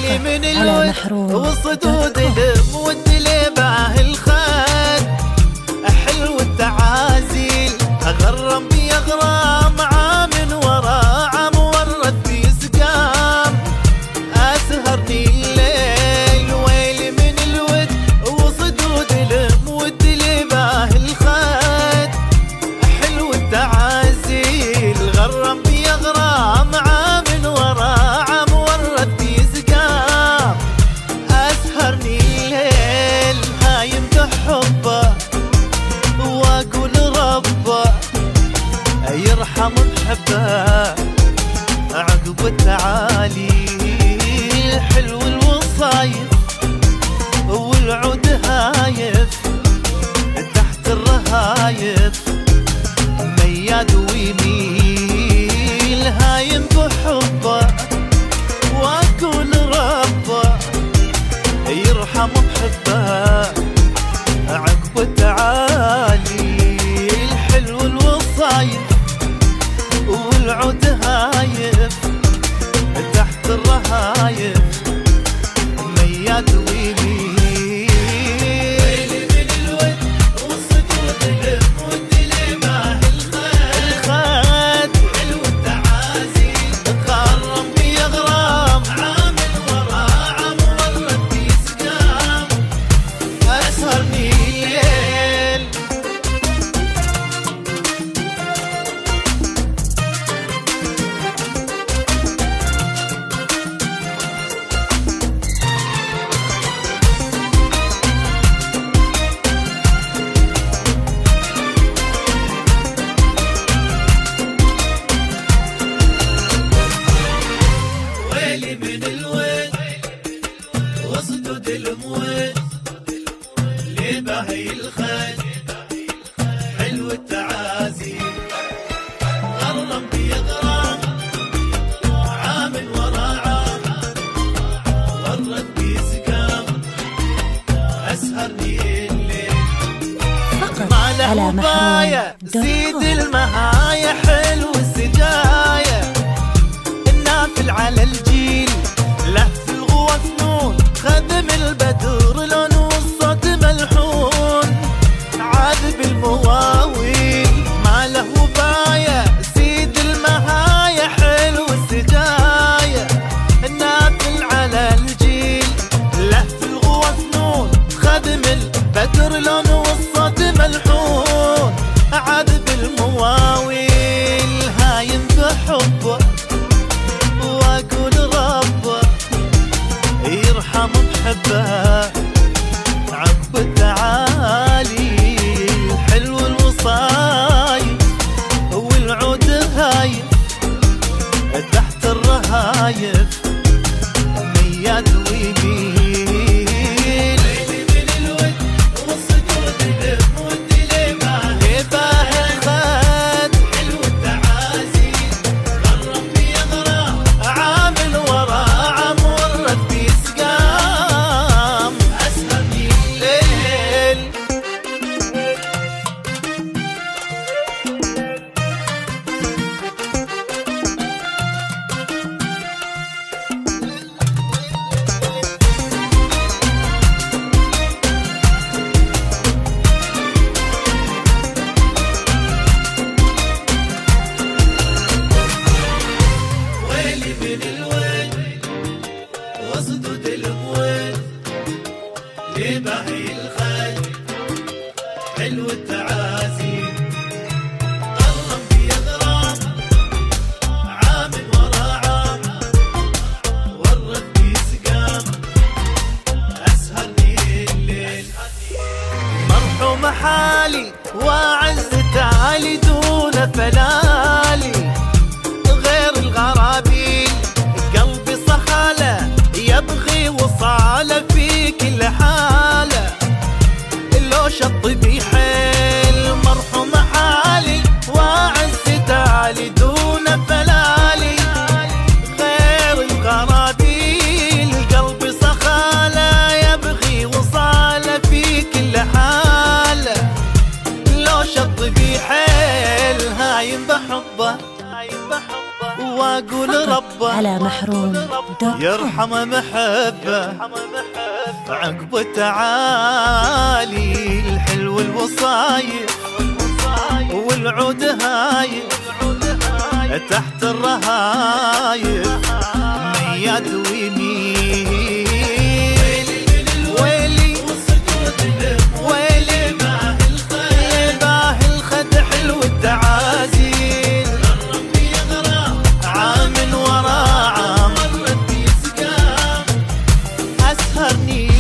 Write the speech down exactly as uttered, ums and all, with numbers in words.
ويلي من الود وصدود المود لباه الخد حلو التعازيل أغرم بيغرام عام ورا عام ورد بيسقام أسهرني الليل ويلي من الود وصدود المود لباه الخد حلو التعازيل غرم بيغرام عام ورا عام ورد بيسقام أسهرني الليل هايم بحبه واقول ربه يرحم محبه عقب التعالي حلو الوصايف والعود هايف تحت الرهايف مياد ويميل هايم بحبه واقول ربه يرحم محبه عقب التعالي الحلو الوصايف والعود هايف تحت الرهايف مياد ويميل ويلي من الود وصدود المود لباه الخد حلو التعازيل غرم بيغرام عام ورا عام ورد بيسقام أسهرني الليل ويلي من الود وصدود المود لباهي الخد حلو التعازيل غرم بيغرام عام ورا عام ورد بيسقام أسهرني الليل ما له باية زيد المهاية حلو السجاية النافل على الجيل له في الغوى فنون خدم البدر لون والصوت ملحون عاذب المواويل ما له باية زيد المهاية حلو السجاية النافل على الجيل له في الغوى فنون خدم البدر لون والصوت ملحون عاذب المواويل هايم بحبه واقول ربه يرحم محبه عقب التعالي حلو الوصايف والعود هايف تحت الرهايف مياد ويميل ويلي من الود وصدود المود لباه الخد حلو التعازيل غرم بيغرام عام ورا عام ورد بيسقام أسهرني الليل ويلي من الود وصدود المود لباهي الخد حلو التعازيل غرم بيغرام عام ورا عام ورد بيسقام أسهرني الليل مرحوم حالي وأعز تعالي دون فلالي غير الغرابيل قلبي صخالة يبغي وصالة في كل حالة لو شط بيحيل مرحوم حالي وأعز تعالي دون فلالي غير الغرابيل قلبي صخالة يبغي وصالة في كل حالة لو شط بيحيل هايم بحبه واقول ربه على محروم. يرحم محبة عقب التعالي، الحلو الوصايف والعود هايف تحت الرهايف ميات ويمين. ويلي ويلي باه الخد حلو التعازيل، عام ورا عام أسهرني